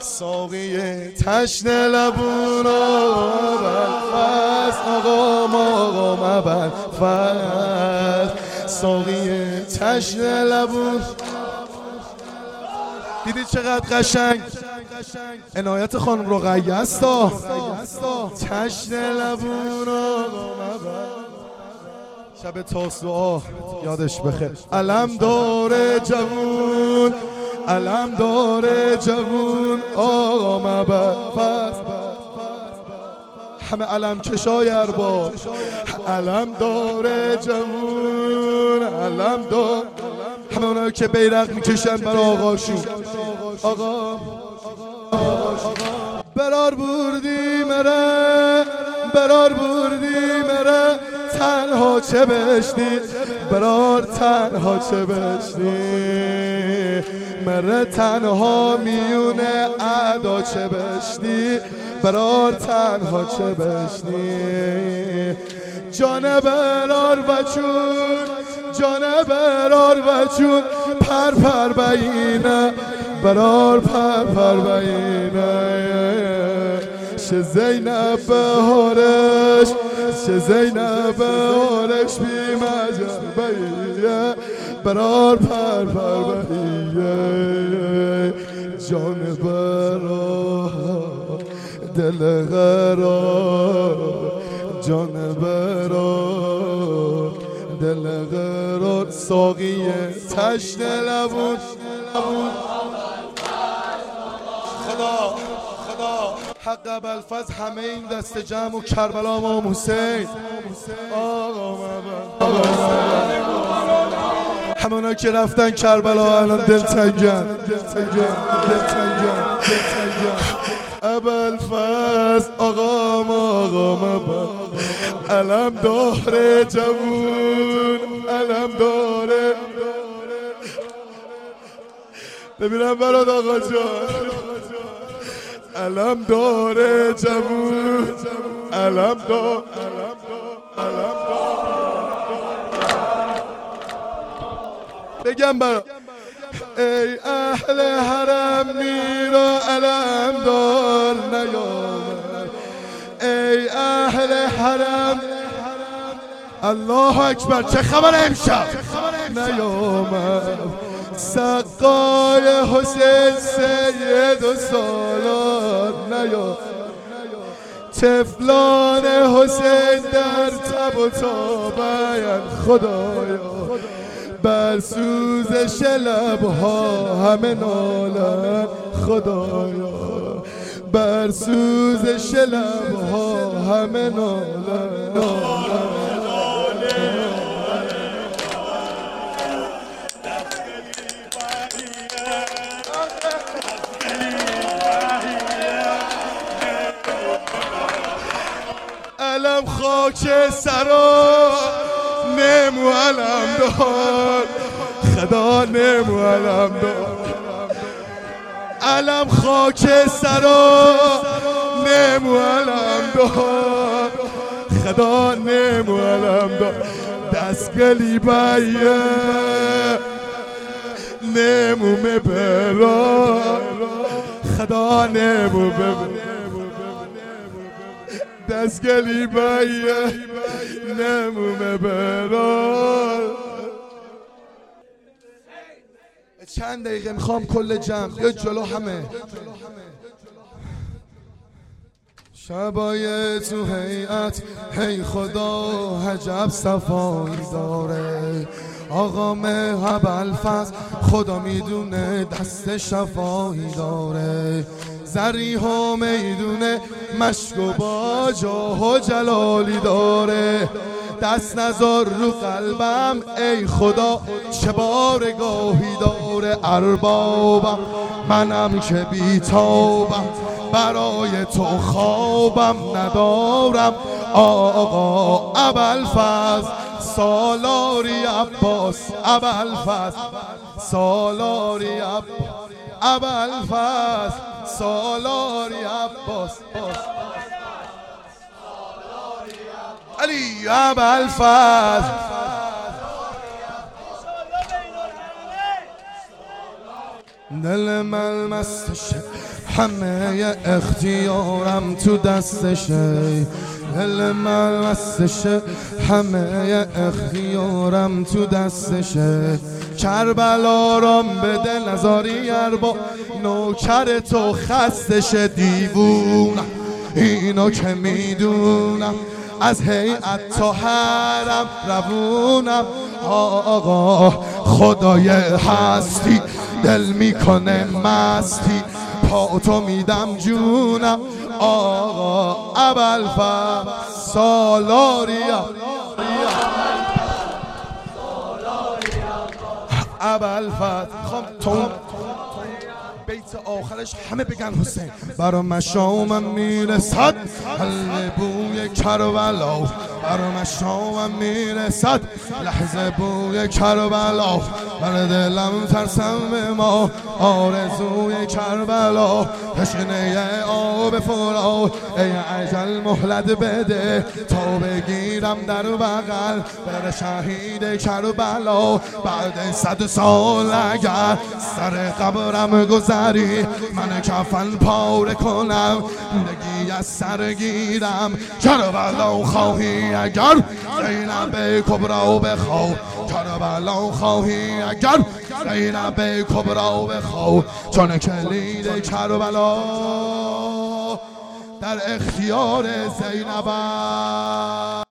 ساقی تشنه لبون ابوالفضل آقا ابوالفضل ساقی تشنه لبون. دیدید چقدر قشنگ عنایت خانم رقیه است. تشنه لبون شب تاسوعا یادش بخیر. علم داره جوون، علم داره جوون آقا ابوالفضل. همه علم کشای ارباب. علم داره جوون، علم داره همه اونایی که بیرق میکشن برای آقاشون. آقا برار بردی مره، برار بردی مره، تنها چه بشتی برار، تنها چه بشتی مره، تنها میونه ادا چه بشتی برار، تنها چه بشتی. جان برار و چون، جان برار و چون، پر پر بینه برار، پر پر بینه. شه زینب بهارش، شه زینب بهارش بی مجربیه برار، پر پر بینه. جان برار دل قرار، جان برار دل قرار ساقی تشنه لبون. خدا حق ابوالفضل همه این دست جمع و کربلا امام حسین آقا همونا که رفتن کربلا الان دلتنگن. ابوالفضل آقا علم داره جوون، علم داره. ببینم برات آقا جان، علم داره جوون، علم داره، علم داره. بگم برات ای اهل حرم میرا علم دار نیامد، ای اهل حرم الله اکبر. چه خبر امشب نیامد، سقای حسین سید و سالار نیامد، طفلان حسین در تب و تابند خدایا، بر سوزش لبها همه نالند خدایا، بر سوزش لبها همه نالند. علم خاک سرا نمو علم دار، خدا نمو علم دار. علم خاک سرا نمو علم دار، خدا نمو علم دار. دستگلی بایه نمو مبرار، خدا نمو ببر. دستگلی بایه نمو مبرار. چند دقیقه میخوام کل جمع یا جلو همه شبای تو هیئت. هی خدا عجب صفایی داره آقا ابوالفضل، خدا میدونه دست شفایی داره. زریح و میدونه مشک و با جاه و جلالی داره. دست نذار رو قلبم ای خدا چه بارگاهی داره. اربابم منم که بیتابم، برای تو خوابم ندارم آقا ابوالفضل. سالاری عباس ابوالفضل، سالاری ابوالفضل، سالاری عباس علی ابوالفضل. دل من مستشه، همه اختیارم تو دستشه. دل من مستشه، همه اختیارم تو دستشه. کربلا رام بده نزاری اربا، نوکر تو خستشه. دیوونم اینو که میدونم، از هیئت تا حرم روونم. آقا خدای هستی دل میکنه مستی، پا تو میدم جونم. آقا ابوالفضل سالاریا، ابوالفضل تو بیت آخرش همه بگن حسین. برا مشامم میرسد حل بوی کربلا، برا مشامم میرسد لحظه بوی کربلا. بر دلم ترسم به ما آرزوی کربلا، تشنه آب فرات ای اجل مهلت بده، تا بگیرم در بغل بر شهید کربلا. بعد 100 سال اگر سر قبرم گذری، من کفن پاره کنم زندگی از سر گیرم. کربلا خواهی اگر زینب کبرا بخوا، کربلا خواهی اگر زینب کبرا بخوا، چون کلید کربلا در اختیار زینب.